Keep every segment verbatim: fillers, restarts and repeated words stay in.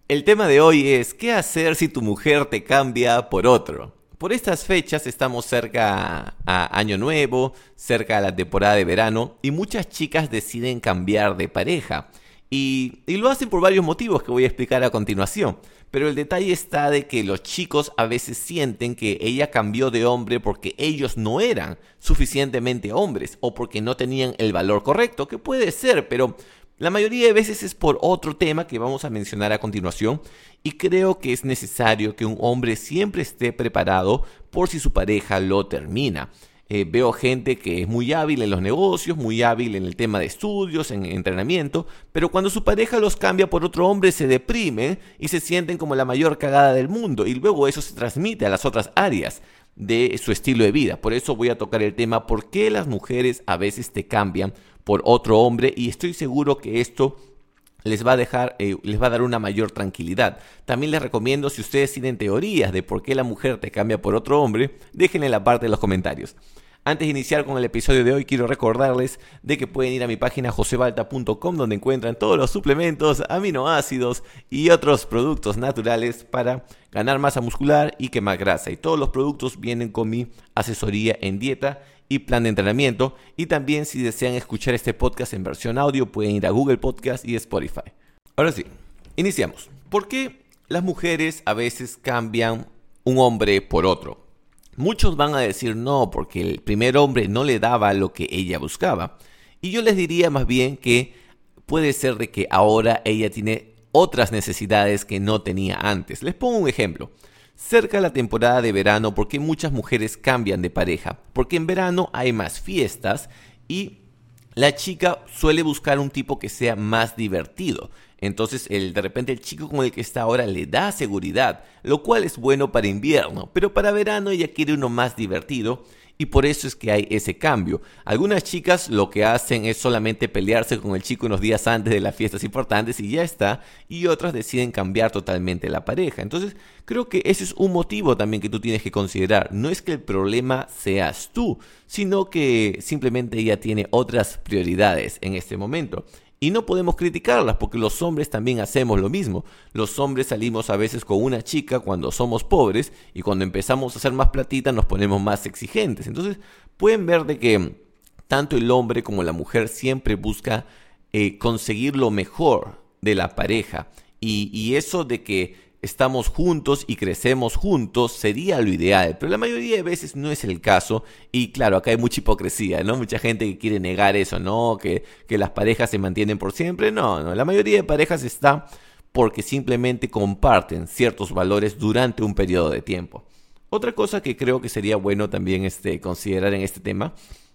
El tema de hoy es ¿qué hacer si tu mujer te cambia por otro? Por estas fechas estamos cerca a Año Nuevo, cerca a la temporada de verano y muchas chicas deciden cambiar de pareja. Y, y lo hacen por varios motivos que voy a explicar a continuación. Pero el detalle está de que los chicos a veces sienten que ella cambió de hombre porque ellos no eran suficientemente hombres o porque no tenían el valor correcto, que puede ser, pero la mayoría de veces es por otro tema que vamos a mencionar a continuación y creo que es necesario que un hombre siempre esté preparado por si su pareja lo termina. Eh, veo gente que es muy hábil en los negocios, muy hábil en el tema de estudios, en entrenamiento, pero cuando su pareja los cambia por otro hombre se deprimen y se sienten como la mayor cagada del mundo y luego eso se transmite a las otras áreas de su estilo de vida. Por eso voy a tocar el tema ¿por qué las mujeres a veces te cambian por otro hombre? Y estoy seguro que esto les va a dejar, eh, les va a dar una mayor tranquilidad. También les recomiendo, si ustedes tienen teorías de por qué la mujer te cambia por otro hombre, déjenla en la parte de los comentarios. Antes de iniciar con el episodio de hoy, quiero recordarles de que pueden ir a mi página josebalta punto com donde encuentran todos los suplementos, aminoácidos y otros productos naturales para ganar masa muscular y quemar grasa. Y todos los productos vienen con mi asesoría en dieta y plan de entrenamiento. Y también si desean escuchar este podcast en versión audio, pueden ir a Google Podcast y Spotify. Ahora sí, iniciamos. ¿Por qué las mujeres a veces cambian un hombre por otro? Muchos van a decir no, porque el primer hombre no le daba lo que ella buscaba. Y yo les diría más bien que puede ser de que ahora ella tiene otras necesidades que no tenía antes. Les pongo un ejemplo. Cerca de la temporada de verano, ¿por qué muchas mujeres cambian de pareja? Porque en verano hay más fiestas y la chica suele buscar un tipo que sea más divertido. Entonces, el, de repente el chico con el que está ahora le da seguridad, lo cual es bueno para invierno, pero para verano ella quiere uno más divertido y por eso es que hay ese cambio. Algunas chicas lo que hacen es solamente pelearse con el chico unos días antes de las fiestas importantes y ya está, y otras deciden cambiar totalmente la pareja. Entonces, creo que ese es un motivo también que tú tienes que considerar. No es que el problema seas tú, sino que simplemente ella tiene otras prioridades en este momento. Y no podemos criticarlas porque los hombres también hacemos lo mismo. Los hombres salimos a veces con una chica cuando somos pobres y cuando empezamos a hacer más platita nos ponemos más exigentes. Entonces pueden ver de que tanto el hombre como la mujer siempre busca eh, conseguir lo mejor de la pareja. Y, y eso de que estamos juntos y crecemos juntos sería lo ideal, pero la mayoría de veces no es el caso y claro, acá hay mucha hipocresía, ¿no? Mucha gente que quiere negar eso, ¿no? Que, que las parejas se mantienen por siempre, no, no, la mayoría de parejas está porque simplemente comparten ciertos valores durante un periodo de tiempo. Otra cosa que creo que sería bueno también este, considerar en este tema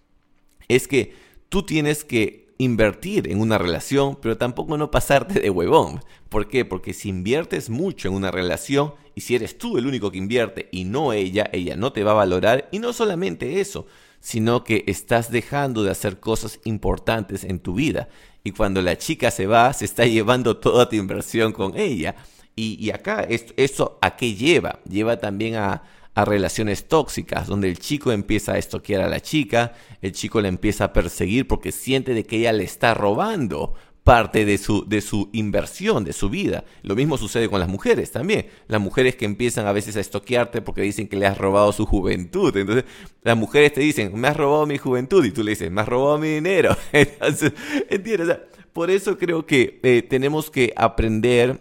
es que tú tienes que invertir en una relación, pero tampoco no pasarte de huevón. ¿Por qué? Porque si inviertes mucho en una relación y si eres tú el único que invierte y no ella, ella no te va a valorar. Y no solamente eso, sino que estás dejando de hacer cosas importantes en tu vida. Y cuando la chica se va, se está llevando toda tu inversión con ella. Y, y acá, esto, ¿eso a qué lleva? Lleva también a a relaciones tóxicas, donde el chico empieza a estoquear a la chica, el chico la empieza a perseguir porque siente de que ella le está robando parte de su, de su inversión, de su vida. Lo mismo sucede con las mujeres también. Las mujeres que empiezan a veces a estoquearte porque dicen que le has robado su juventud. Entonces, las mujeres te dicen, me has robado mi juventud, y tú le dices, me has robado mi dinero. Entonces, ¿entiendes? O sea, por eso creo que eh, tenemos que aprender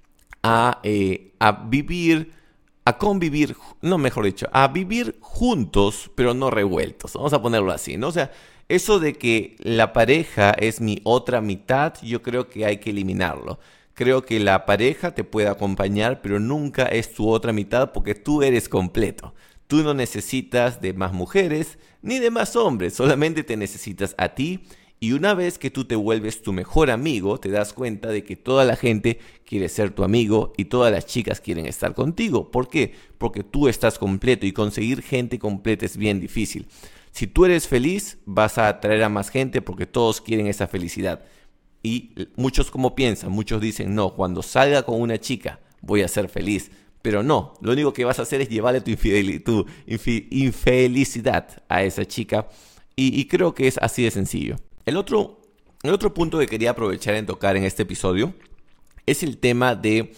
a, eh, a vivir a convivir, no mejor dicho, a vivir juntos, pero no revueltos. Vamos a ponerlo así, ¿no? O sea, eso de que la pareja es mi otra mitad, yo creo que hay que eliminarlo. Creo que la pareja te puede acompañar, pero nunca es tu otra mitad porque tú eres completo. Tú no necesitas de más mujeres ni de más hombres, solamente te necesitas a ti. Y una vez que tú te vuelves tu mejor amigo, te das cuenta de que toda la gente quiere ser tu amigo y todas las chicas quieren estar contigo. ¿Por qué? Porque tú estás completo y conseguir gente completa es bien difícil. Si tú eres feliz, vas a atraer a más gente porque todos quieren esa felicidad. Y muchos como piensan, muchos dicen, no, cuando salga con una chica voy a ser feliz. Pero no, lo único que vas a hacer es llevarle tu, infidel- tu infi- infelicidad a esa chica. Y, y creo que es así de sencillo. El otro, el otro punto que quería aprovechar en tocar en este episodio es el tema de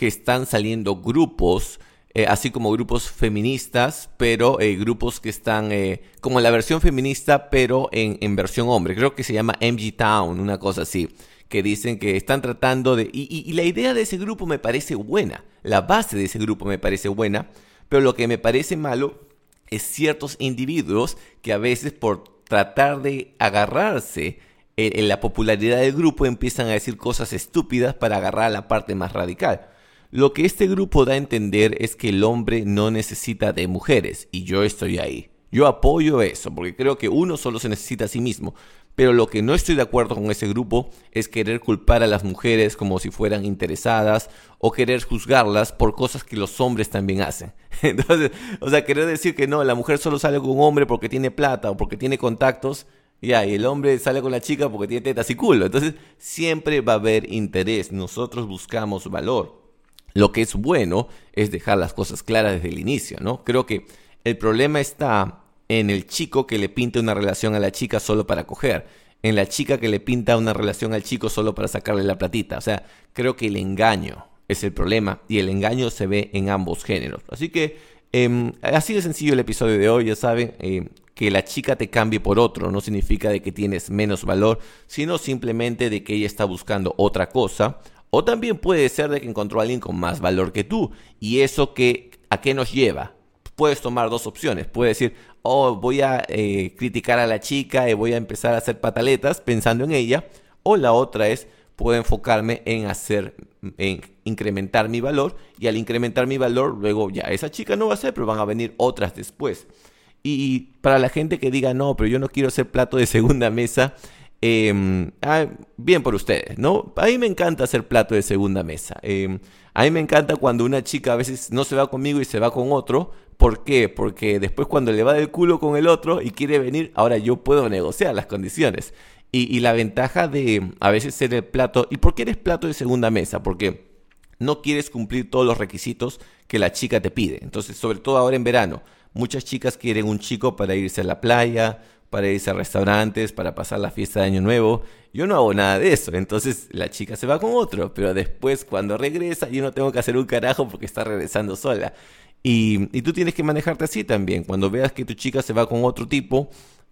que están saliendo grupos, eh, así como grupos feministas, pero eh, grupos que están eh, como la versión feminista, pero en, en versión hombre. Creo que se llama M G Town, una cosa así, que dicen que están tratando de... Y, y, y la idea de ese grupo me parece buena, la base de ese grupo me parece buena, pero lo que me parece malo es ciertos individuos que a veces por tratar de agarrarse en, en la popularidad del grupo empiezan a decir cosas estúpidas para agarrar a la parte más radical. Lo que este grupo da a entender es que el hombre no necesita de mujeres, y yo estoy ahí. Yo apoyo eso, porque creo que uno solo se necesita a sí mismo. Pero lo que no estoy de acuerdo con ese grupo es querer culpar a las mujeres como si fueran interesadas o querer juzgarlas por cosas que los hombres también hacen. Entonces, o sea, querer decir que no, la mujer solo sale con un hombre porque tiene plata o porque tiene contactos, ya, y el hombre sale con la chica porque tiene tetas y culo. Entonces, siempre va a haber interés. Nosotros buscamos valor. Lo que es bueno es dejar las cosas claras desde el inicio, ¿no? Creo que el problema está en el chico que le pinta una relación a la chica solo para coger, en la chica que le pinta una relación al chico solo para sacarle la platita. O sea, creo que el engaño es el problema y el engaño se ve en ambos géneros. Así que eh, así de sencillo el episodio de hoy. Ya saben, eh, que la chica te cambie por otro no significa de que tienes menos valor, sino simplemente de que ella está buscando otra cosa. O también puede ser de que encontró a alguien con más valor que tú. ¿Y eso que, a qué nos lleva? Puedes tomar dos opciones. Puedes decir, oh, voy a eh, criticar a la chica y voy a empezar a hacer pataletas pensando en ella. O la otra es, puedo enfocarme en hacer, en incrementar mi valor. Y al incrementar mi valor, luego ya esa chica no va a ser, pero van a venir otras después. Y para la gente que diga, no, pero yo no quiero ser plato de segunda mesa, Eh, ah, bien por ustedes, ¿no? A mí me encanta hacer plato de segunda mesa. Eh, a mí me encanta cuando una chica a veces no se va conmigo y se va con otro. ¿Por qué? Porque después cuando le va del culo con el otro y quiere venir, ahora yo puedo negociar las condiciones. Y, y la ventaja de a veces ser el plato... ¿Y por qué eres plato de segunda mesa? Porque no quieres cumplir todos los requisitos que la chica te pide. Entonces, sobre todo ahora en verano, muchas chicas quieren un chico para irse a la playa, para irse a restaurantes, para pasar la fiesta de Año Nuevo. Yo no hago nada de eso, entonces la chica se va con otro, pero después cuando regresa yo no tengo que hacer un carajo porque está regresando sola. Y, y tú tienes que manejarte así también. Cuando veas que tu chica se va con otro tipo,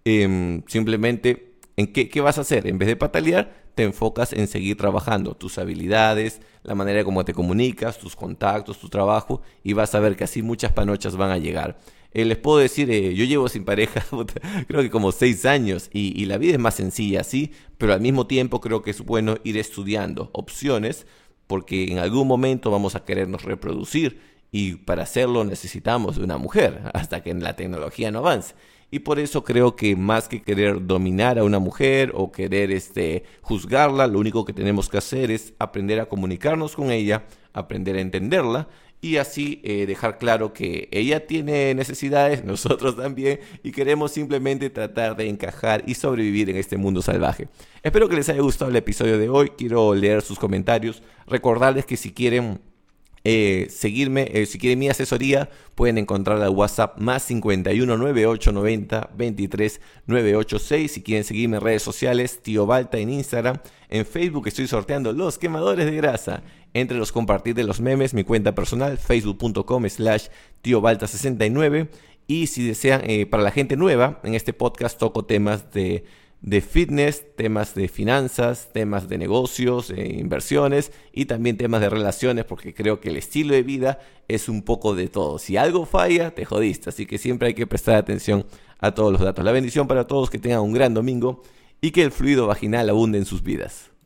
eh, simplemente, ¿en qué, qué vas a hacer? En vez de patalear, te enfocas en seguir trabajando tus habilidades, la manera como te comunicas, tus contactos, tu trabajo, y vas a ver que así muchas panochas van a llegar. Eh, les puedo decir, eh, yo llevo sin pareja creo que como seis años y, y la vida es más sencilla, sí, pero al mismo tiempo creo que es bueno ir estudiando opciones porque en algún momento vamos a querernos reproducir y para hacerlo necesitamos de una mujer hasta que la tecnología no avance. Y por eso creo que más que querer dominar a una mujer o querer este, juzgarla, lo único que tenemos que hacer es aprender a comunicarnos con ella, aprender a entenderla y así eh, dejar claro que ella tiene necesidades, nosotros también, y queremos simplemente tratar de encajar y sobrevivir en este mundo salvaje. Espero que les haya gustado el episodio de hoy, quiero leer sus comentarios, recordarles que si quieren Eh, seguirme, eh, si quieren mi asesoría pueden encontrar al WhatsApp más cincuenta y uno, noventa y ocho, noventa, veintitrés, novecientos ochenta y seis. Si quieren seguirme en redes sociales, Tío Balta en Instagram. En Facebook estoy sorteando los quemadores de grasa. Entre los compartir de los memes, mi cuenta personal, facebook.com slash Tío Balta sesenta y nueve. Y si desean, eh, para la gente nueva, en este podcast toco temas de de fitness, temas de finanzas, temas de negocios, eh, inversiones y también temas de relaciones porque creo que el estilo de vida es un poco de todo. Si algo falla, te jodiste, así que siempre hay que prestar atención a todos los datos. La bendición para todos, que tengan un gran domingo y que el fluido vaginal abunde en sus vidas.